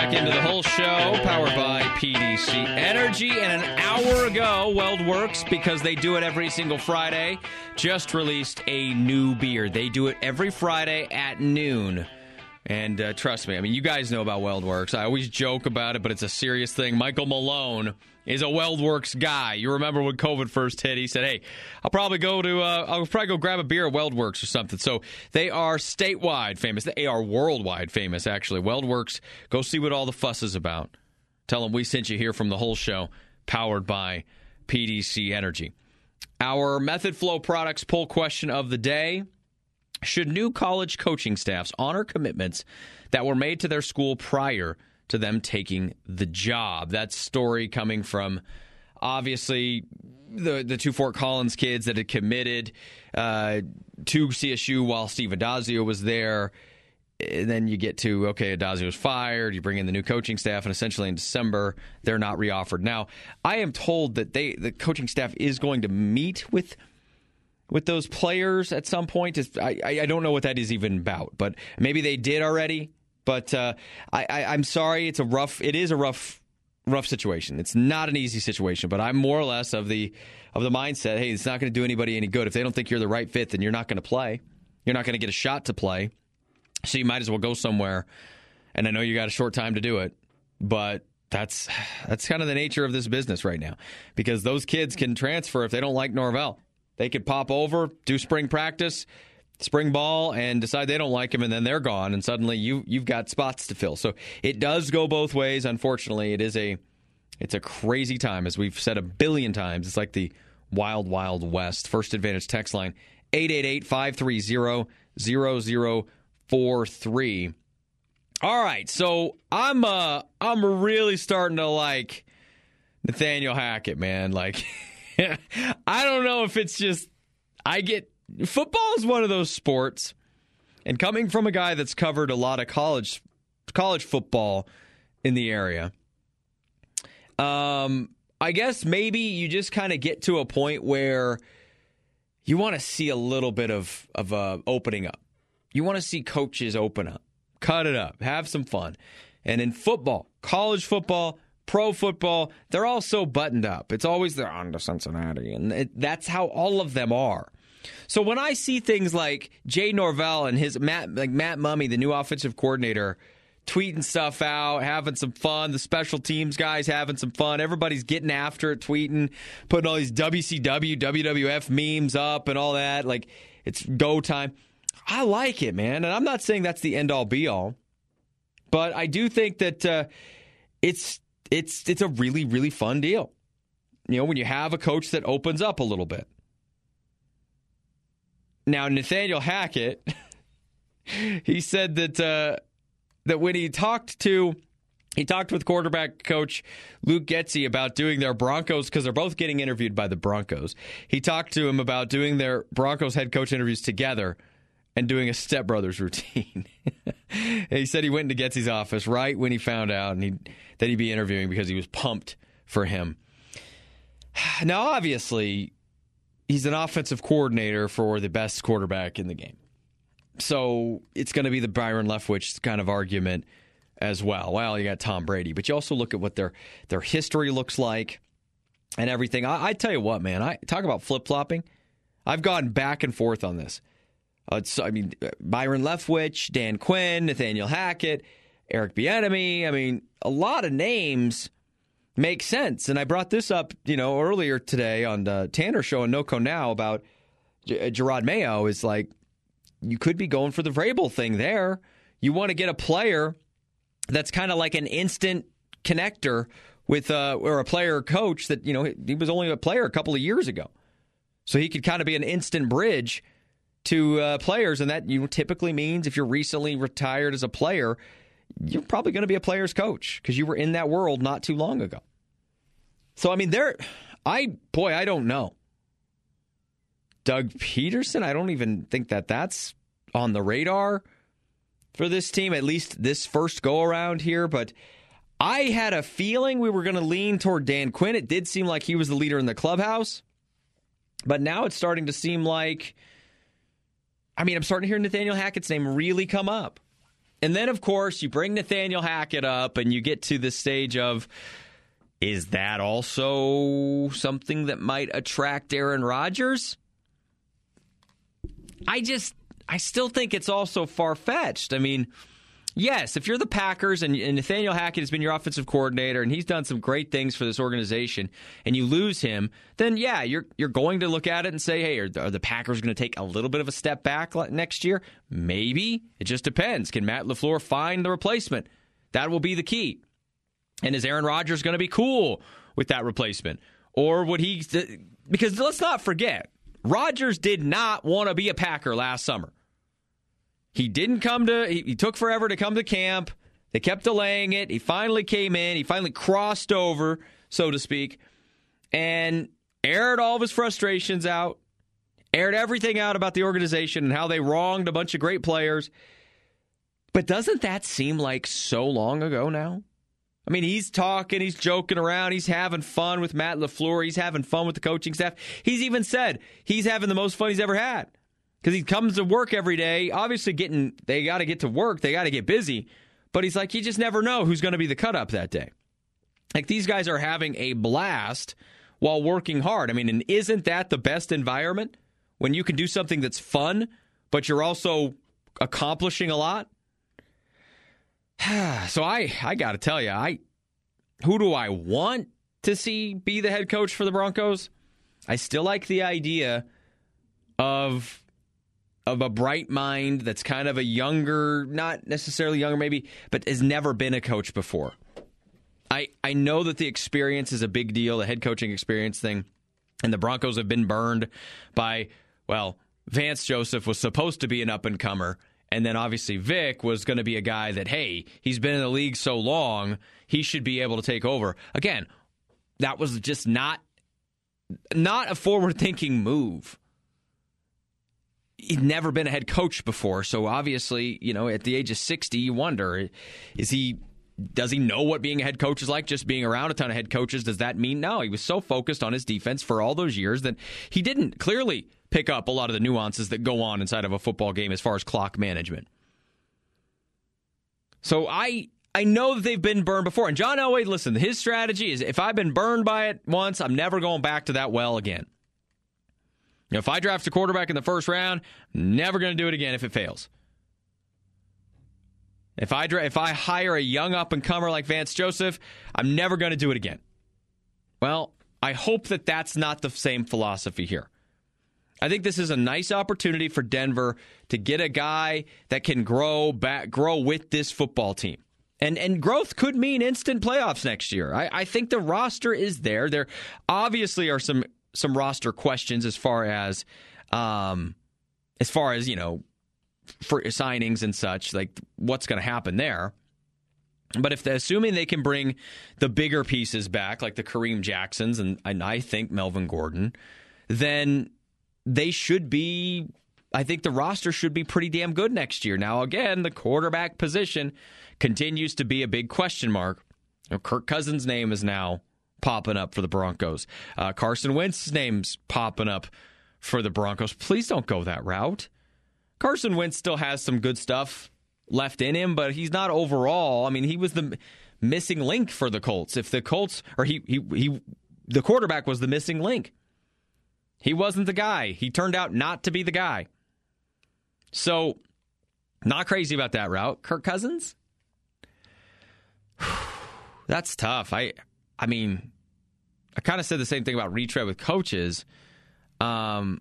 back into the whole show, powered by PDC Energy. And an hour ago, WeldWorks, because they do it every single Friday, just released a new beer. They do it every Friday at noon. And trust me, I mean, you guys know about WeldWorks. I always joke about it, but it's a serious thing. Michael Malone is a WeldWorks guy. You remember when COVID first hit, he said, hey, I'll probably go grab a beer at WeldWorks or something. So they are statewide famous. They are worldwide famous, actually. WeldWorks, go see what all the fuss is about. Tell them we sent you here from the whole show, powered by PDC Energy. Our Method Flow Products poll question of the day: should new college coaching staffs honor commitments that were made to their school prior to them taking the job? That story coming from, obviously, the two Fort Collins kids that had committed to CSU while Steve Addazio was there. And then you get to, okay, Addazio was fired. You bring in the new coaching staff, and essentially in December, they're not reoffered. Now, I am told that the coaching staff is going to meet with those players at some point. I don't know what that is even about, but maybe they did already. But I'm sorry, it is a rough situation. It's not an easy situation, but I'm more or less of the mindset, hey, it's not going to do anybody any good. If they don't think you're the right fit, then you're not going to play. You're not going to get a shot to play. So you might as well go somewhere. And I know you got a short time to do it, but that's kind of the nature of this business right now, because those kids can transfer if they don't like Norvell. They could pop over, do spring practice, spring ball, and decide they don't like him, and then they're gone, and suddenly you've got spots to fill. So it does go both ways. Unfortunately, it's a crazy time, as we've said a billion times. It's like the wild, wild west. First Advantage text line, 888-530-0043. All right, so I'm really starting to like Nathaniel Hackett, man. Like, I don't know if it's just football is one of those sports, and coming from a guy that's covered a lot of college football in the area, I guess maybe you just kind of get to a point where you want to see a little bit of opening up. You want to see coaches open up, cut it up, have some fun. And in football, college football, pro football, they're all so buttoned up. It's always they're on to Cincinnati, and that's how all of them are. So when I see things like Jay Norvell and Matt Mummy, the new offensive coordinator, tweeting stuff out, having some fun, the special teams guys having some fun, everybody's getting after it, tweeting, putting all these WCW, WWF memes up and all that, like it's go time. I like it, man, and I'm not saying that's the end-all, be-all, but I do think that it's a really, really fun deal. You know, when you have a coach that opens up a little bit. Now, Nathaniel Hackett, he said that when he talked with quarterback coach Luke Getsy about doing their Broncos, because they're both getting interviewed by the Broncos. He talked to him about doing their Broncos head coach interviews together and doing a stepbrothers routine. He said he went into Getsy's office right when he found out that he'd be interviewing because he was pumped for him. Now, obviously, he's an offensive coordinator for the best quarterback in the game. So it's going to be the Byron Leftwich kind of argument as well. Well, you got Tom Brady, but you also look at what their history looks like and everything. I tell you what, man, I talk about flip-flopping. I've gone back and forth on this. Byron Leftwich, Dan Quinn, Nathaniel Hackett, Eric Bieniemy. A lot of names make sense. And I brought this up, earlier today on the Tanner Show and NoCo Now about Gerard Mayo. Is like, you could be going for the Vrabel thing there. You want to get a player that's kind of like an instant connector with or a player coach that, he was only a player a couple of years ago. So he could kind of be an instant bridge to players, and that typically means if you're recently retired as a player, you're probably going to be a player's coach because you were in that world not too long ago. So, I don't know. Doug Peterson, I don't even think that's on the radar for this team, at least this first go-around here. But I had a feeling we were going to lean toward Dan Quinn. It did seem like he was the leader in the clubhouse. But now it's starting to seem like, I'm starting to hear Nathaniel Hackett's name really come up. And then, of course, you bring Nathaniel Hackett up and you get to the stage of, is that also something that might attract Aaron Rodgers? I still think it's also far-fetched. I mean, yes, if you're the Packers and Nathaniel Hackett has been your offensive coordinator and he's done some great things for this organization and you lose him, then yeah, you're going to look at it and say, hey, are the Packers going to take a little bit of a step back next year? Maybe. It just depends. Can Matt LaFleur find the replacement? That will be the key. And is Aaron Rodgers going to be cool with that replacement? Or would he... Because let's not forget, Rodgers did not want to be a Packer last summer. He didn't come to... He took forever to come to camp. They kept delaying it. He finally came in. He finally crossed over, so to speak, and aired all of his frustrations out, aired everything out about the organization and how they wronged a bunch of great players. But doesn't that seem like so long ago now? I mean, he's talking, he's joking around, he's having fun with Matt LaFleur, he's having fun with the coaching staff. He's even said he's having the most fun he's ever had because he comes to work every day. Obviously, they got to get to work, they got to get busy, but he's like, you just never know who's going to be the cut-up that day. Like, these guys are having a blast while working hard. I mean, and isn't that the best environment when you can do something that's fun, but you're also accomplishing a lot? So I got to tell you, who do I want to see be the head coach for the Broncos? I still like the idea of a bright mind that's kind of a younger, not necessarily younger maybe, but has never been a coach before. I know that the experience is a big deal, the head coaching experience thing, and the Broncos have been burned by, well, Vance Joseph was supposed to be an up-and-comer. And then obviously Vic was going to be a guy that, hey, he's been in the league so long, he should be able to take over. Again, that was just not a forward-thinking move. He'd never been a head coach before, so obviously, at the age of 60, you wonder, does he know what being a head coach is like? Just being around a ton of head coaches, does that mean? No, he was so focused on his defense for all those years that he didn't clearly pick up a lot of the nuances that go on inside of a football game as far as clock management. So I know that they've been burned before. And John Elway, listen, his strategy is if I've been burned by it once, I'm never going back to that well again. If I draft a quarterback in the first round, never going to do it again if it fails. If I hire a young up-and-comer like Vance Joseph, I'm never going to do it again. Well, I hope that that's not the same philosophy here. I think this is a nice opportunity for Denver to get a guy that can grow with this football team. And growth could mean instant playoffs next year. I think the roster is there. There obviously are some roster questions as far as for signings and such, like what's going to happen there. But assuming they can bring the bigger pieces back, like the Kareem Jacksons and I think Melvin Gordon, then they should be, I think the roster should be pretty damn good next year. Now, again, the quarterback position continues to be a big question mark. Kirk Cousins' name is now popping up for the Broncos. Carson Wentz's name's popping up for the Broncos. Please don't go that route. Carson Wentz still has some good stuff left in him, but he's not overall. I mean, he was the missing link for the Colts. If the Colts, or the quarterback was the missing link. He wasn't the guy. He turned out not to be the guy. So, not crazy about that route. Kirk Cousins? That's tough. I mean, I kind of said the same thing about retread with coaches. What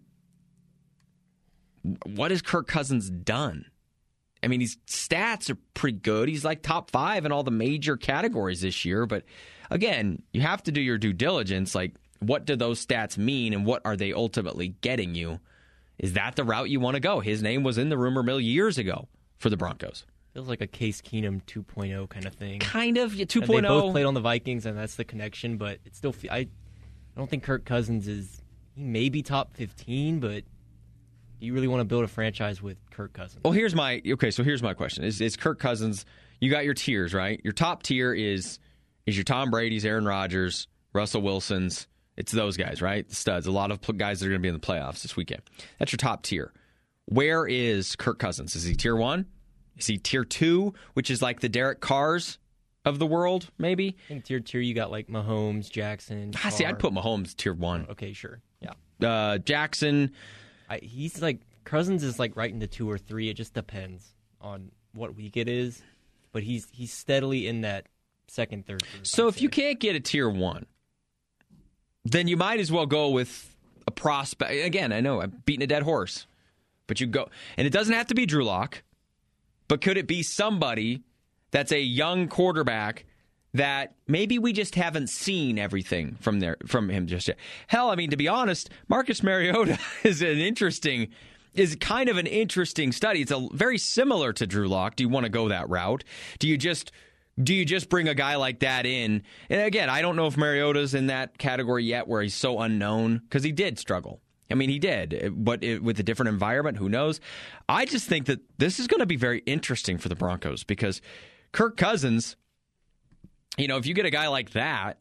has Kirk Cousins done? I mean, his stats are pretty good. He's like top 5 in all the major categories this year. But again, you have to do your due diligence. Like, what do those stats mean and what are they ultimately getting you? Is that the route you want to go? His name was in the rumor mill years ago for the Broncos. Feels like a Case Keenum 2.0 kind of thing. Kind of, 2.0. And they both played on the Vikings, and that's the connection, but it's still, I don't think Kirk Cousins is, he may be top 15, but do you really want to build a franchise with Kirk Cousins? Well, here's my question. Is Kirk Cousins, you got your tiers, right? Your top tier is your Tom Brady's, Aaron Rodgers, Russell Wilson's. It's those guys, right? The studs. A lot of guys that are going to be in the playoffs this weekend. That's your top tier. Where is Kirk Cousins? Is he tier 1? Is he tier 2, which is like the Derek Carrs of the world, maybe? I think tier 2, you got like Mahomes, Jackson. See, I'd put Mahomes tier 1. Okay, sure. Yeah. Jackson. He's like, Cousins is like right into 2 or 3. It just depends on what week it is. But he's steadily in that second, third. So if you can't get a tier 1, then you might as well go with a prospect. Again, I know I'm beating a dead horse, but you go, and it doesn't have to be Drew Lock, but could it be somebody that's a young quarterback that maybe we just haven't seen everything from him just yet? Hell, I mean, to be honest, Marcus Mariota is kind of an interesting study. It's very similar to Drew Lock. Do you want to go that route? Do you just bring a guy like that in? And again, I don't know if Mariota's in that category yet where he's so unknown, because he did struggle. I mean, he did, but with a different environment, who knows? I just think that this is going to be very interesting for the Broncos, because Kirk Cousins, if you get a guy like that,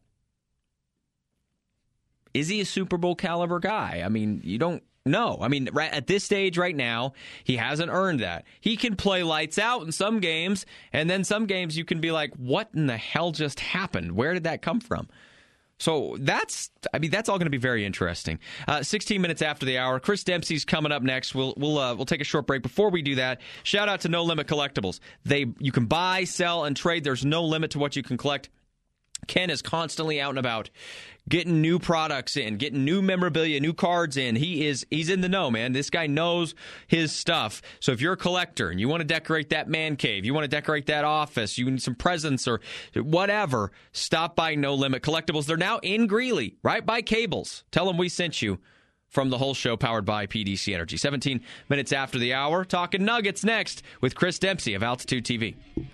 is he a Super Bowl caliber guy? I mean, you don't know. I mean, right at this stage right now, he hasn't earned that. He can play lights out in some games, and then some games you can be like, what in the hell just happened? Where did that come from? So that's all going to be very interesting. 16 minutes after the hour, Chris Dempsey's coming up next. We'll take a short break. Before we do that, shout out to No Limit Collectibles. You can buy, sell, and trade. There's no limit to what you can collect. Ken is constantly out and about, getting new products in, getting new memorabilia, new cards in. He's in the know, man. This guy knows his stuff. So if you're a collector and you want to decorate that man cave, you want to decorate that office, you need some presents or whatever, stop by No Limit Collectibles. They're now in Greeley, right by Cables. Tell them we sent you from the whole show, powered by PDC Energy. 17 minutes after the hour, talking Nuggets next with Chris Dempsey of Altitude TV.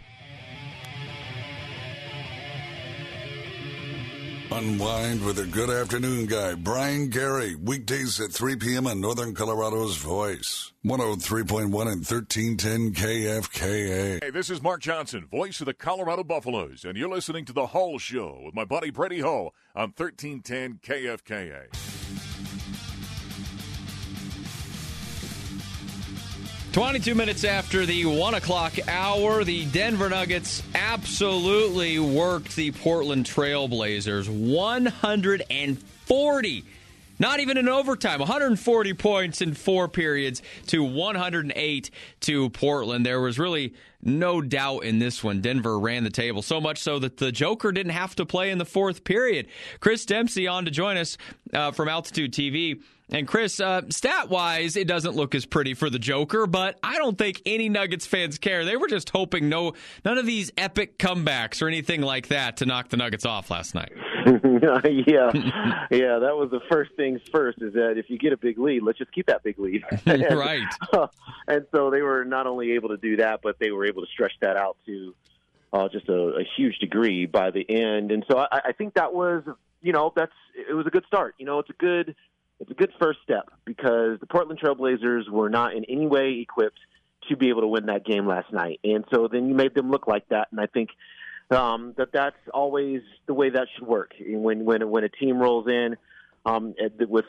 Unwind with a good afternoon guy, Brian Gary, weekdays at 3 p.m. on Northern Colorado's Voice, 103.1 and 1310 KFKA. Hey, this is Mark Johnson, voice of the Colorado Buffaloes, and you're listening to The Hull Show with my buddy Brady Hull on 1310 KFKA. Twenty-two minutes after the 1 o'clock hour, the Denver Nuggets absolutely worked the Portland Trailblazers. 140, not even in overtime, 140 points in 4 periods to 108 to Portland. There was really no doubt in this one. Denver ran the table, so much so that the Joker didn't have to play in the 4th period. Chris Dempsey on to join us from Altitude TV. And Chris, stat-wise, it doesn't look as pretty for the Joker, but I don't think any Nuggets fans care. They were just hoping none of these epic comebacks or anything like that to knock the Nuggets off last night. Yeah, that was the first things first, is that if you get a big lead, let's just keep that big lead. Right. And so they were not only able to do that, but they were able to stretch that out to just a huge degree by the end. And so I think that was, it was a good start. It's a good first step, because the Portland Trailblazers were not in any way equipped to be able to win that game last night. And so then you made them look like that. And I think that's always the way that should work. When a team rolls in with,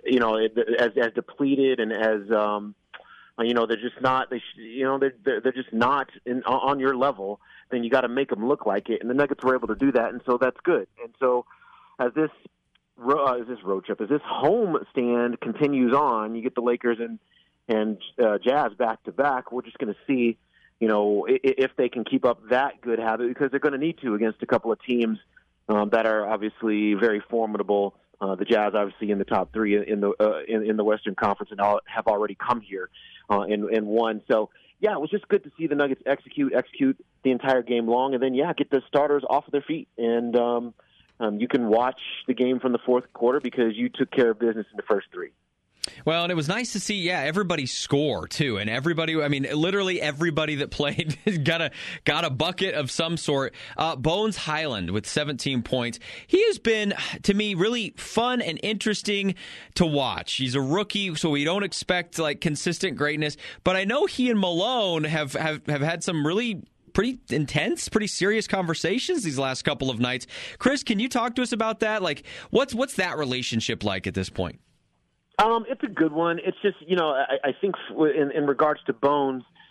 as depleted and as, they're just not, they're just not on your level, then you got to make them look like it. And the Nuggets were able to do that. And so that's good. And so as this road trip, as this home stand continues on, you get the Lakers and Jazz back to back. We're just going to see, if they can keep up that good habit, because they're going to need to against a couple of teams that are obviously very formidable. The Jazz, obviously, in the top 3 in the Western Conference, and have already come here and won. So yeah, it was just good to see the Nuggets execute the entire game long, and then get the starters off of their feet. And you can watch the game from the 4th quarter because you took care of business in the first 3. Well, and it was nice to see, everybody score, too. And literally everybody that played got a bucket of some sort. Bones Highland with 17 points. He has been, to me, really fun and interesting to watch. He's a rookie, so we don't expect, consistent greatness. But I know he and Malone have had some really pretty intense, pretty serious conversations these last couple of nights. Chris, can you talk to us about that? What's that relationship like at this point? It's a good one. It's just, I think in regards to Bones,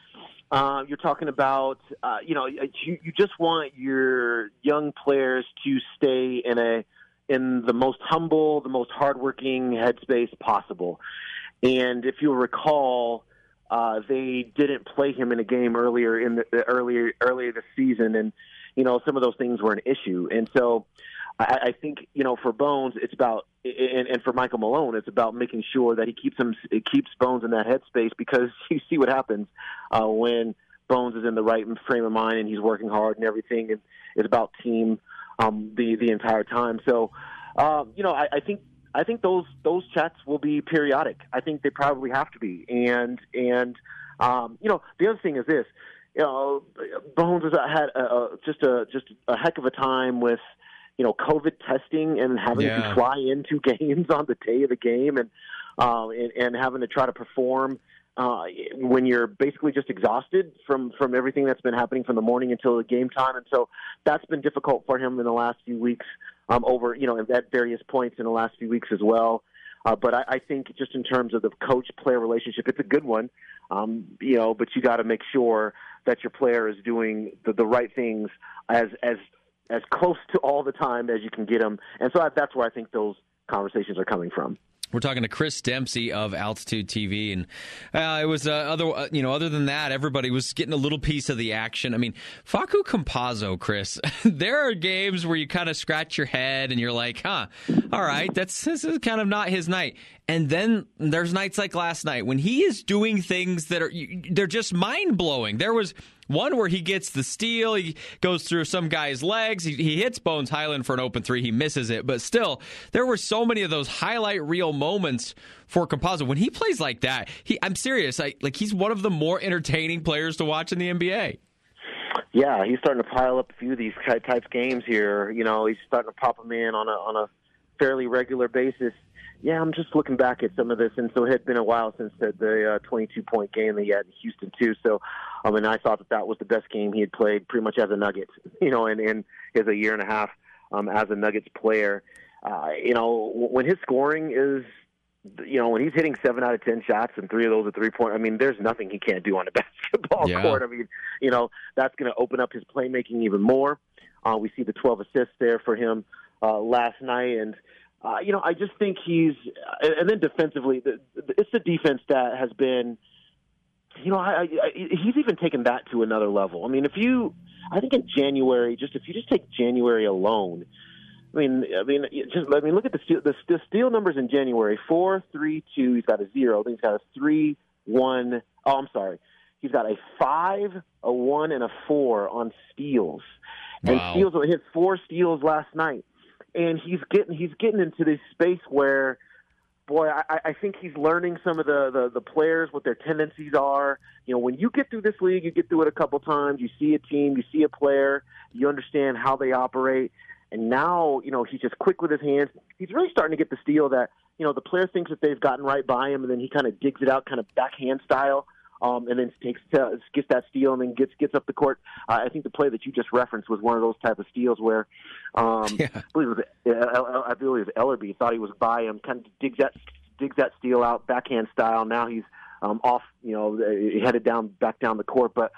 You're talking about, you just want your young players to stay in the most humble, the most hardworking headspace possible. And if you'll recall, they didn't play him in a game earlier this season, and some of those things were an issue. And so I think for Bones, it's about, and for Michael Malone, it's about making sure that he keeps Bones in that headspace, because you see what happens when Bones is in the right frame of mind and he's working hard and everything. And it's about team the entire time. So I think those chats will be periodic. I think they probably have to be. And the other thing is this. Bones has had just a heck of a time with COVID testing and having to fly into games on the day of the game and having to try to perform when you're basically just exhausted from everything that's been happening from the morning until the game time. And so that's been difficult for him in the last few weeks at various points in the last few weeks as well. But I think just in terms of the coach-player relationship, it's a good one, but you got to make sure that your player is doing the right things as close to all the time as you can get them. And so that's where I think those conversations are coming from. We're talking to Chris Dempsey of Altitude TV, and it was other than that, everybody was getting a little piece of the action. I mean, Facu Campazzo, Chris, there are games where you kind of scratch your head and you're like, all right, this is kind of not his night. And then there's nights like last night when he is doing things that they're just mind-blowing. There was one where he gets the steal, he goes through some guy's legs, he hits Bones Hyland for an open three, he misses it. But still, there were so many of those highlight reel moments for Campazzo. When he plays like that, I'm serious, he's one of the more entertaining players to watch in the NBA. Yeah, he's starting to pile up a few of these types games here. He's starting to pop them in on a fairly regular basis. Yeah, I'm just looking back at some of this, and so it had been a while since the 22-point game that he had in Houston, too. So, I thought that was the best game he had played pretty much as a Nugget, in his a year and a half as a Nuggets player. When his scoring is, when he's hitting 7 out of 10 shots and 3 of those are 3-point, there's nothing he can't do on a basketball court. That's going to open up his playmaking even more. We see the 12 assists there for him last night, and I just think he's – and then defensively, it's the defense that has been – he's even taken that to another level. I think in January, if you just take January alone, look at the steal numbers in January, 4, 3, 2, he's got a 0. Then he's got a 3, 1 – oh, I'm sorry. He's got a 5, a 1, and a 4 on steals. Wow. And steals – he hit 4 steals last night. And he's getting into this space where, boy, I think he's learning some of the players, what their tendencies are. When you get through this league, you get through it a couple times. You see a team, you see a player, you understand how they operate. And now, he's just quick with his hands. He's really starting to get the steal that, the player thinks that they've gotten right by him, and then he kind of digs it out, kind of backhand style. And then gets that steal and then gets up the court. I think the play that you just referenced was one of those type of steals where I believe it was Ellerby thought he was by him, kind of digs that steal out backhand style. Now he's off, headed back down the court. But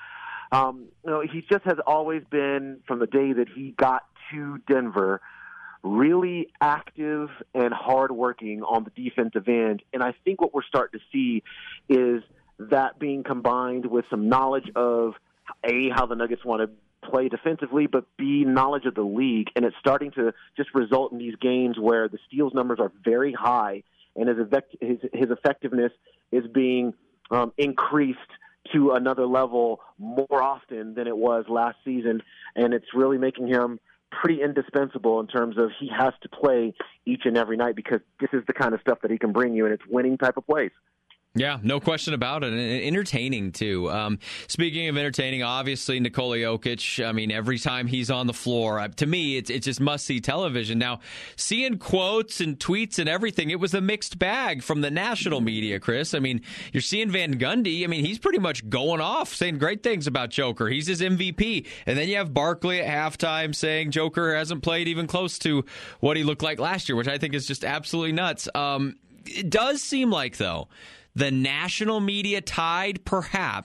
he just has always been, from the day that he got to Denver, really active and hardworking on the defensive end. And I think what we're starting to see is that being combined with some knowledge of, A, how the Nuggets want to play defensively, but B, knowledge of the league. And it's starting to just result in these games where the steals numbers are very high and his effectiveness is being increased to another level more often than it was last season. And it's really making him pretty indispensable in terms of he has to play each and every night, because this is the kind of stuff that he can bring you, and it's winning type of plays. Yeah, no question about it. And entertaining, too. Speaking of entertaining, obviously, Nikola Jokic, every time he's on the floor, to me, it's just must-see television. Now, seeing quotes and tweets and everything, it was a mixed bag from the national media, Chris. You're seeing Van Gundy. He's pretty much going off, saying great things about Joker. He's his MVP. And then you have Barkley at halftime saying Joker hasn't played even close to what he looked like last year, which I think is just absolutely nuts. It does seem like, though, the national media tide, perhaps,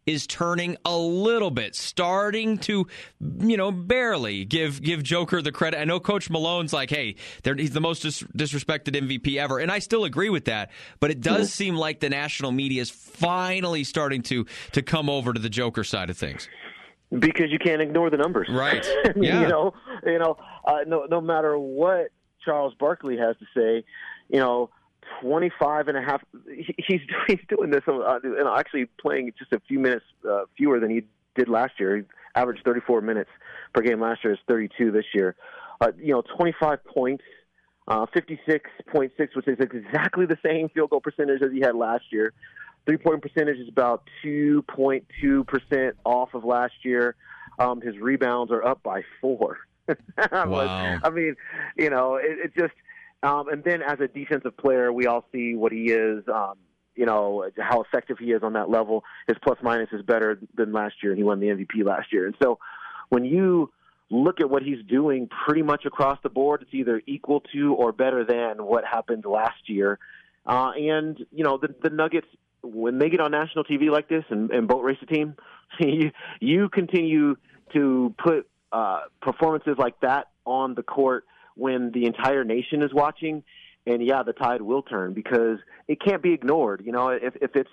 is turning a little bit, starting to, barely give Joker the credit. I know Coach Malone's like, hey, he's the most disrespected MVP ever, and I still agree with that, but it does seem like the national media is finally starting to come over to the Joker side of things. Because you can't ignore the numbers. Right. I mean, Yeah. No matter what Charles Barkley has to say, 25 and a half. He's doing this, and actually playing just a few minutes fewer than he did last year. He averaged 34 minutes per game last year. It's 32 this year. 25 points, 56.6, which is exactly the same field goal percentage as he had last year. 3-point percentage is about 2.2% off of last year. His rebounds are up by 4. Wow. I mean, it just. And then as a defensive player, we all see what he is, how effective he is on that level. His plus-minus is better than last year, and he won the MVP last year. And so when you look at what he's doing pretty much across the board, it's either equal to or better than what happened last year. The Nuggets, when they get on national TV like this and boat race a team, you continue to put performances like that on the court when the entire nation is watching, and the tide will turn because it can't be ignored. If it's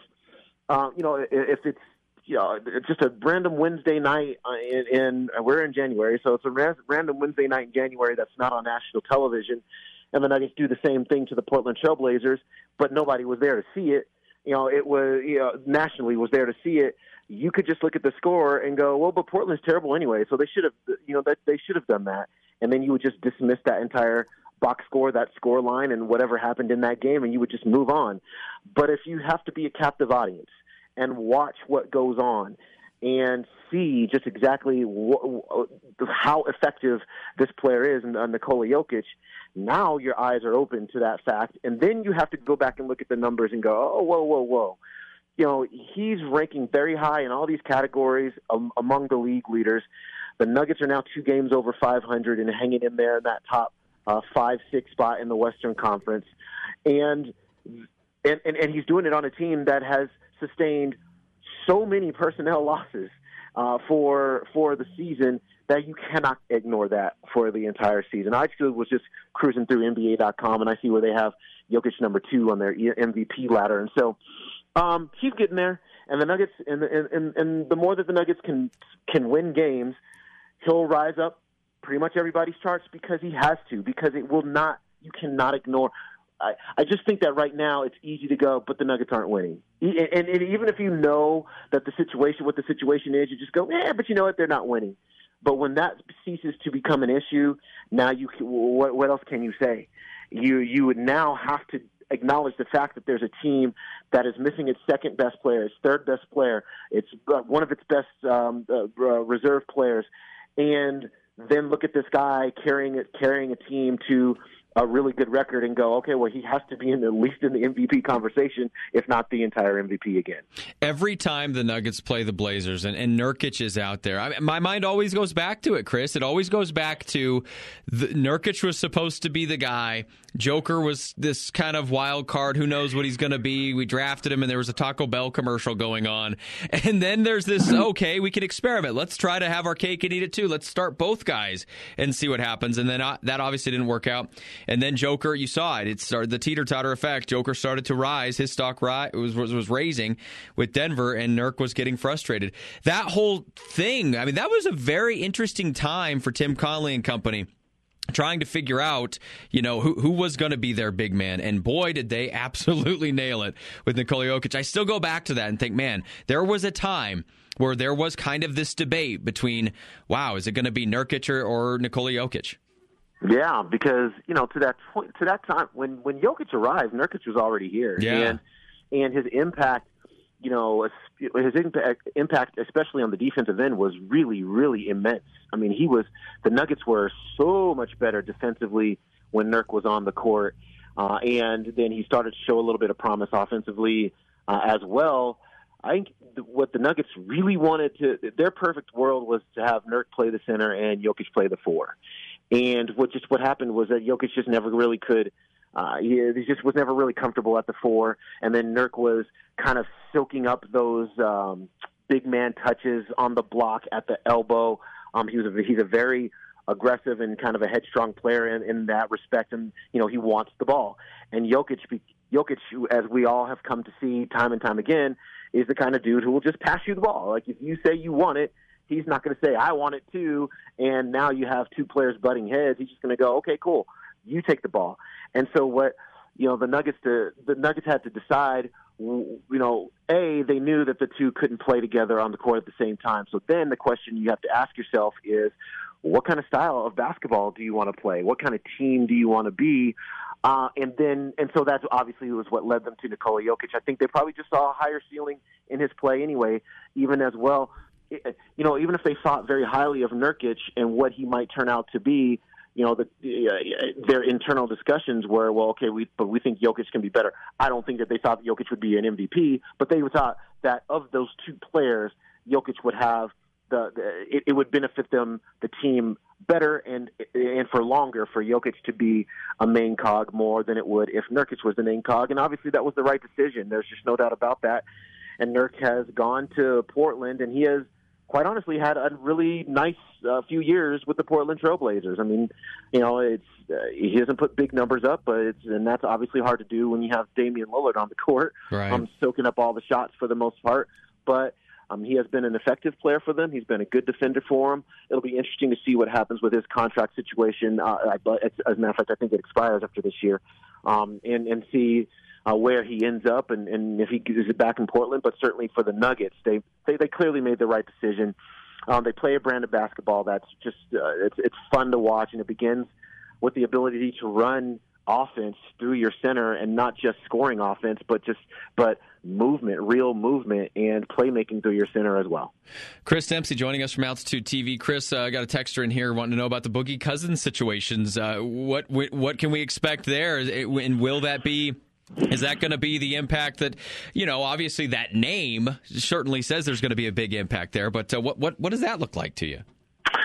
just a random Wednesday night we're in January, so it's a random Wednesday night in January that's not on national television, and the Nuggets do the same thing to the Portland Trail Blazers, but nobody was there to see it. It was nationally was there to see it. You could just look at the score and go, well, but Portland's terrible anyway, so they should have, they should have done that. And then you would just dismiss that entire box score, that score line, and whatever happened in that game, and you would just move on. But if you have to be a captive audience and watch what goes on and see just exactly how effective this player is, Nikola Jokic, now your eyes are open to that fact. And then you have to go back and look at the numbers and go, oh, whoa. He's ranking very high in all these categories among the league leaders. The Nuggets are now 2 games over 500 and hanging in there in that top 5-6 spot in the Western Conference. And he's doing it on a team that has sustained so many personnel losses for the season that you cannot ignore that for the entire season. I actually was just cruising through NBA.com, and I see where they have Jokic number 2 on their MVP ladder. And so he's getting there. And the Nuggets, and the more that the Nuggets can win games, he'll rise up pretty much everybody's charts because he has to, because you cannot ignore. I just think that right now it's easy to go, but the Nuggets aren't winning. And even if you know that what the situation is, you just go, but you know what, they're not winning. But when that ceases to become an issue, now what else can you say? You would now have to acknowledge the fact that there's a team that is missing its second best player, its third best player, it's one of its best reserve players, and then look at this guy carrying a team to a really good record and go, okay, well, he has to be at least in the MVP conversation, if not the entire MVP again. Every time the Nuggets play the Blazers and Nurkic is out there, my mind always goes back to it, Chris. It always goes back to Nurkic was supposed to be the guy. Joker was this kind of wild card. Who knows what he's going to be? We drafted him, and there was a Taco Bell commercial going on. And then there's this, okay, we can experiment. Let's try to have our cake and eat it too. Let's start both guys and see what happens. And then that obviously didn't work out. And then Joker, you saw it. It started the teeter-totter effect. Joker started to rise. His stock was raising with Denver, and Nurk was getting frustrated. That whole thing, that was a very interesting time for Tim Connelly and company, trying to figure out, who was going to be their big man. And boy, did they absolutely nail it with Nikola Jokic. I still go back to that and think, man, there was a time where there was kind of this debate between, wow, is it going to be Nurkic or Nikola Jokic? Yeah, because, to that time, when Jokic arrived, Nurkic was already here. Yeah. And his impact, impact, especially on the defensive end, was really, really immense. The Nuggets were so much better defensively when Nurk was on the court. And then he started to show a little bit of promise offensively as well. I think what the Nuggets really wanted their perfect world was to have Nurk play the center and Jokic play the 4. And what happened was that Jokic just never really could. He just was never really comfortable at the 4. And then Nurk was kind of soaking up those big man touches on the block at the elbow. He's a very aggressive and kind of a headstrong player in that respect, and he wants the ball. And Jokic, as we all have come to see time and time again, is the kind of dude who will just pass you the ball. Like, if you say you want it, he's not going to say, I want it too, and now you have two players butting heads. He's just going to go, okay, cool, you take the ball. And so what the Nuggets had to decide, they knew that the two couldn't play together on the court at the same time. So then the question you have to ask yourself is, what kind of style of basketball do you want to play? What kind of team do you want to be? And so that's obviously was what led them to Nikola Jokic. I think they probably just saw a higher ceiling in his play anyway, even as well. Even if they thought very highly of Nurkic and what he might turn out to be, their internal discussions were, well, okay, we think Jokic can be better. I don't think that they thought Jokic would be an MVP, but they thought that of those two players, Jokic would have it would benefit them, the team, better and for longer for Jokic to be a main cog more than it would if Nurkic was the main cog. And obviously that was the right decision. There's just no doubt about that. And Nurk has gone to Portland, and he has, quite honestly, had a really nice few years with the Portland Trailblazers. I mean, he doesn't put big numbers up, and that's obviously hard to do when you have Damian Lillard on the court, right, soaking up all the shots for the most part. But he has been an effective player for them. He's been a good defender for them. It'll be interesting to see what happens with his contract situation. As a matter of fact, I think it expires after this year, and see where he ends up and if he is back in Portland. But certainly for the Nuggets, they clearly made the right decision. They play a brand of basketball that's just it's fun to watch, and it begins with the ability to run offense through your center, and not just scoring offense, but movement, real movement, and playmaking through your center as well. Chris Dempsey joining us from Altitude TV. Chris, I got a texter in here wanting to know about the Boogie Cousins situations. What can we expect there? And will that be? Is that going to be the impact that, obviously that name certainly says there's going to be a big impact there, but what does that look like to you?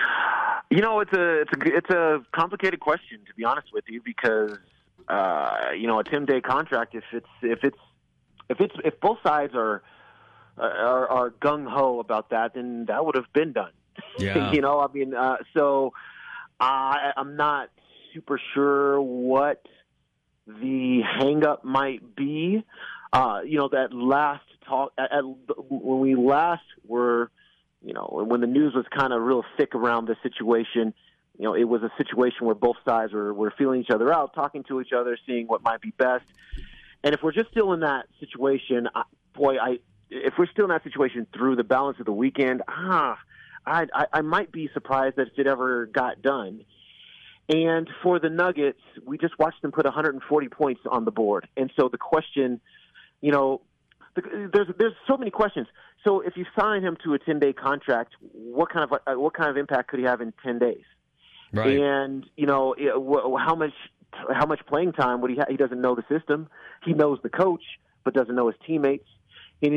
It's a complicated question, to be honest with you, because a 10-day contract, if both sides are gung ho about that, then that would have been done. Yeah. So I'm not super sure what the hang-up might be. That last talk when we last were, when the news was kind of real thick around this situation, it was a situation where both sides were feeling each other out, talking to each other, seeing what might be best. And if we're just still in that situation, if we're still in that situation through the balance of the weekend, I might be surprised that if it ever got done. And for the Nuggets, we just watched them put 140 points on the board. And so the question, there's so many questions. So if you sign him to a 10-day contract, what kind of impact could he have in 10 days? Right. And how much playing time would he have? He doesn't know the system. He knows the coach, but doesn't know his teammates. And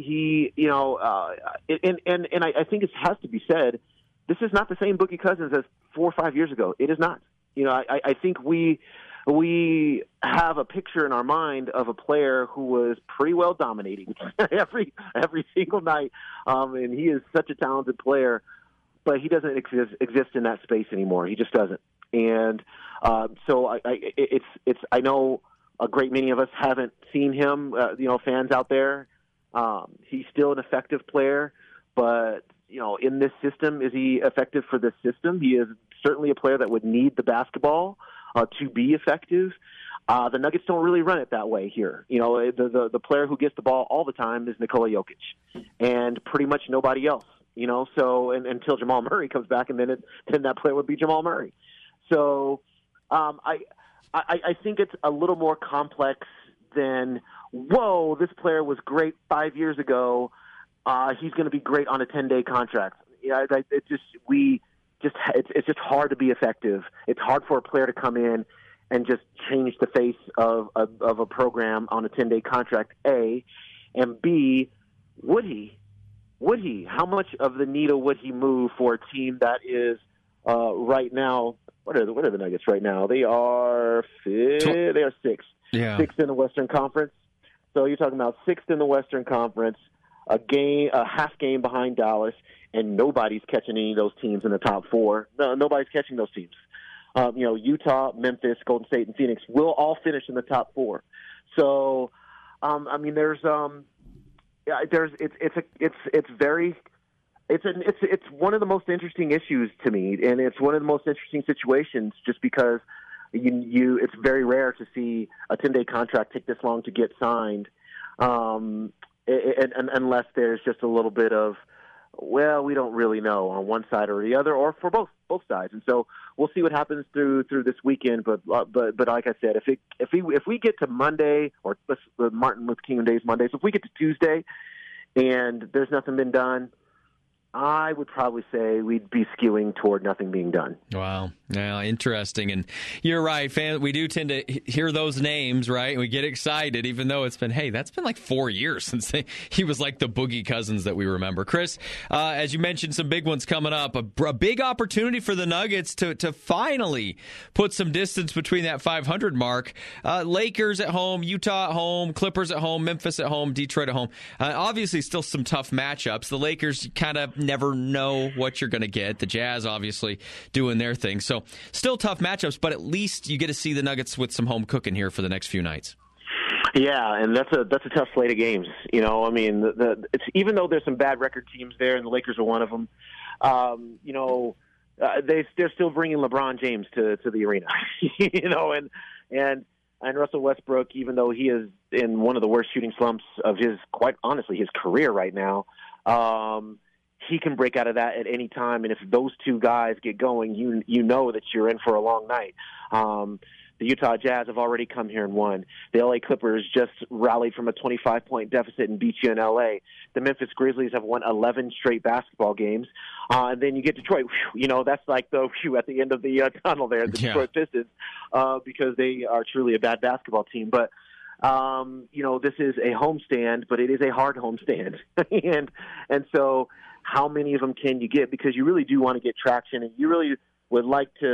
I think it has to be said, this is not the same Boogie Cousins as 4 or 5 years ago. It is not. I think we have a picture in our mind of a player who was pretty well dominating every single night, and he is such a talented player, but he doesn't exist in that space anymore. He just doesn't. And so I know a great many of us haven't seen him. Fans out there, he's still an effective player, but in this system, is he effective for this system? He is certainly a player that would need the basketball to be effective. The Nuggets don't really run it that way here. The player who gets the ball all the time is Nikola Jokic, and pretty much nobody else. So until Jamal Murray comes back, and then that player would be Jamal Murray. So I think it's a little more complex than, whoa, this player was great 5 years ago. He's going to be great on a 10-day contract. It's just hard to be effective. It's hard for a player to come in and just change the face of a program on a 10-day contract, A, and B, would he? How much of the needle would he move for a team that is right now? What are the Nuggets right now? They are sixth. Yeah. Sixth in the Western Conference. So you're talking about sixth in the Western Conference. a half game behind Dallas, and nobody's catching any of those teams in the top 4. No, nobody's catching those teams. Utah, Memphis, Golden State, and Phoenix will all finish in the top 4. So, it's one of the most interesting issues to me, and it's one of the most interesting situations just because it's very rare to see a 10-day contract take this long to get signed, unless there's just a little bit of, well, we don't really know on one side or the other, or for both sides. And so we'll see what happens through this weekend. But like I said, if we get to Monday, or Martin Luther King Day is Monday, so if we get to Tuesday and there's nothing been done, I would probably say we'd be skewing toward nothing being done. Wow. Yeah, interesting. And you're right, fans. We do tend to hear those names, right? We get excited, even though that's been like 4 years since he was like the Boogie Cousins that we remember. Chris, as you mentioned, some big ones coming up. A big opportunity for the Nuggets to finally put some distance between that 500 mark. Lakers at home, Utah at home, Clippers at home, Memphis at home, Detroit at home. Obviously, still some tough matchups. The Lakers kind of never know what you're going to get. The Jazz obviously doing their thing. So still tough matchups, but at least you get to see the Nuggets with some home cooking here for the next few nights. Yeah, and that's a tough slate of games. It's even though there's some bad record teams there, and the Lakers are one of them. They're still bringing LeBron James to the arena. And Russell Westbrook, even though he is in one of the worst shooting slumps of his career right now. He can break out of that at any time, and if those two guys get going, you know that you're in for a long night. The Utah Jazz have already come here and won. The LA Clippers just rallied from a 25-point deficit and beat you in LA. The Memphis Grizzlies have won 11 straight basketball games. And then you get Detroit. That's like the at the end of the tunnel there, the Detroit Pistons, because they are truly a bad basketball team. But this is a homestand, but it is a hard homestand. and so how many of them can you get? Because you really do want to get traction, and you really would like to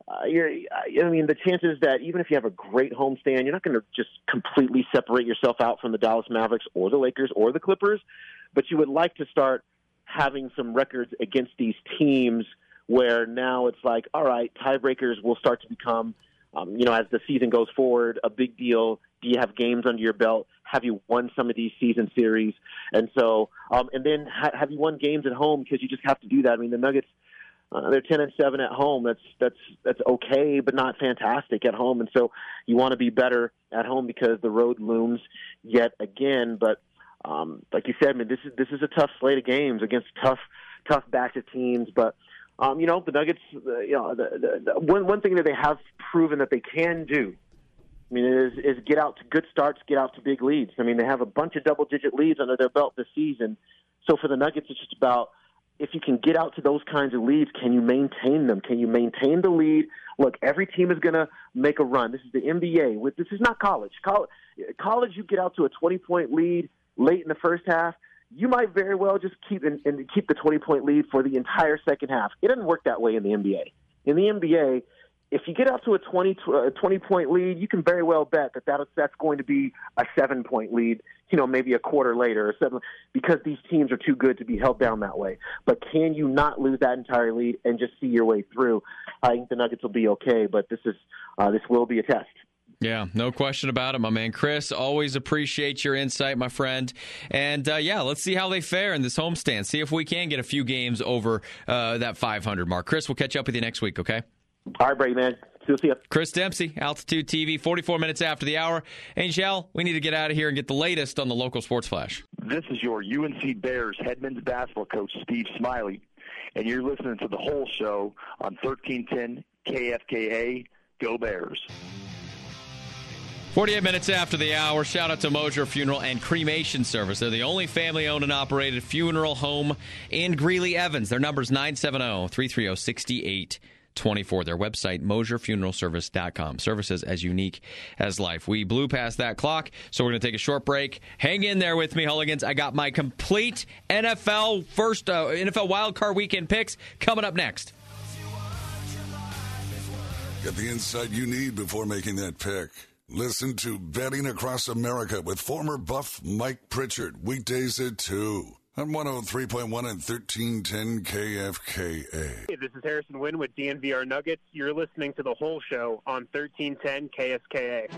the chances that even if you have a great homestand, you're not going to just completely separate yourself out from the Dallas Mavericks or the Lakers or the Clippers, but you would like to start having some records against these teams where now it's like, all right, tiebreakers will start to become, as the season goes forward, a big deal. Do you have games under your belt? Have you won some of these season series? And so, and then have you won games at home? Because you just have to do that. I mean, the Nuggets, they're 10-7 at home. That's okay, but not fantastic at home. And so you want to be better at home because the road looms yet again. But like you said, this is a tough slate of games against tough batch of teams. But the Nuggets, one thing that they have proven that they can do, is get out to good starts, get out to big leads. They have a bunch of double-digit leads under their belt this season. So for the Nuggets, it's just about, if you can get out to those kinds of leads, can you maintain them? Can you maintain the lead? Look, every team is going to make a run. This is the NBA. This is not college. College, you get out to a 20-point lead late in the first half, you might very well just keep the 20-point lead for the entire second half. It doesn't work that way in the NBA. In the NBA, if you get out to a 20-point lead, you can very well bet that's going to be a 7-point lead, maybe a quarter later or 7, because these teams are too good to be held down that way. But can you not lose that entire lead and just see your way through? I think the Nuggets will be okay, but this will be a test. Yeah, no question about it, my man. Chris, always appreciate your insight, my friend. And, let's see how they fare in this homestand. See if we can get a few games over that 500 mark. Chris, we'll catch up with you next week, okay? All right, Brady, man. See you. Chris Dempsey, Altitude TV, 44 minutes after the hour. Angel, we need to get out of here and get the latest on the local sports flash. This is your UNC Bears head men's basketball coach, Steve Smiley, and you're listening to the whole show on 1310 KFKA. Go Bears. 48 minutes after the hour, shout out to Mosier Funeral and Cremation Service. They're the only family-owned and operated funeral home in Greeley, Evans. Their number is 970-330-6824. Their website, MosierFuneralService.com. Services as unique as life. We blew past that clock, so we're going to take a short break. Hang in there with me, Hulligans. I got my complete NFL wildcard weekend picks coming up next. Get the insight you need before making that pick. Listen to Betting Across America with former Buff Mike Pritchard, weekdays at 2 on 103.1 and 1310 KFKA. Hey, this is Harrison Wynn with DNVR Nuggets. You're listening to The Whole Show on 1310 KFKA.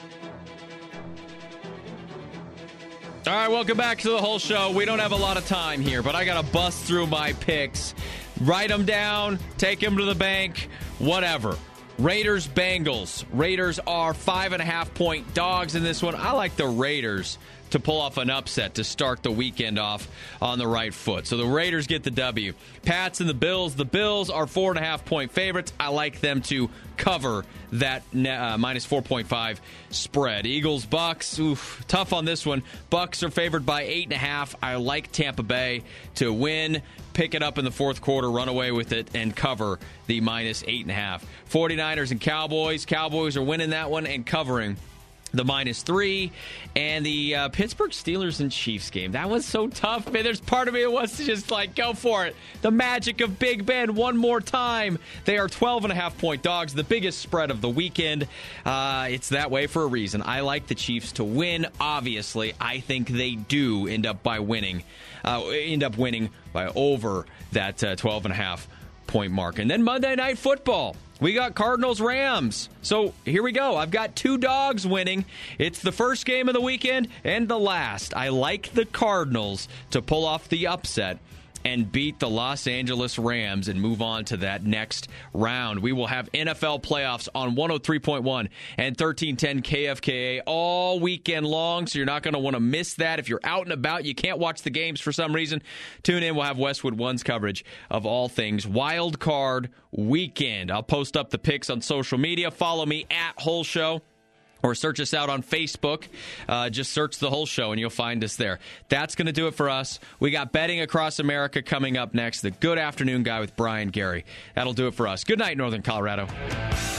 All right, welcome back to The Whole Show. We don't have a lot of time here, but I got to bust through my picks. Write them down, take them to the bank, whatever. Raiders, Bengals. Raiders are 5.5-point dogs in this one. I like the Raiders to pull off an upset to start the weekend off on the right foot. So the Raiders get the W. Pats and the Bills. The Bills are 4.5-point favorites. I like them to cover that minus 4.5 spread. Eagles, Bucks. Oof, tough on this one. Bucks are favored by 8.5. I like Tampa Bay to win, pick it up in the fourth quarter, run away with it, and cover the minus 8.5. 49ers and Cowboys. Cowboys are winning that one and covering the -3. And the Pittsburgh Steelers and Chiefs game. That was so tough, man. There's part of me that wants to just, go for it. The magic of Big Ben one more time. They are 12.5-point dogs, the biggest spread of the weekend. It's that way for a reason. I like the Chiefs to win. Obviously, I think they do end up winning by over that 12.5-point mark. And then Monday Night Football. We got Cardinals-Rams. So here we go. I've got 2 dogs winning. It's the first game of the weekend and the last. I like the Cardinals to pull off the upset and beat the Los Angeles Rams and move on to that next round. We will have NFL playoffs on 103.1 and 1310 KFKA all weekend long, so you're not going to want to miss that. If you're out and about, you can't watch the games for some reason, tune in. We'll have Westwood One's coverage of all things Wild Card Weekend. I'll post up the pics on social media. Follow me at Whole Show, or search us out on Facebook. Just search The Whole Show, and you'll find us there. That's going to do it for us. We got Betting Across America coming up next. The Good Afternoon Guy with Brian Gary. That'll do it for us. Good night, Northern Colorado.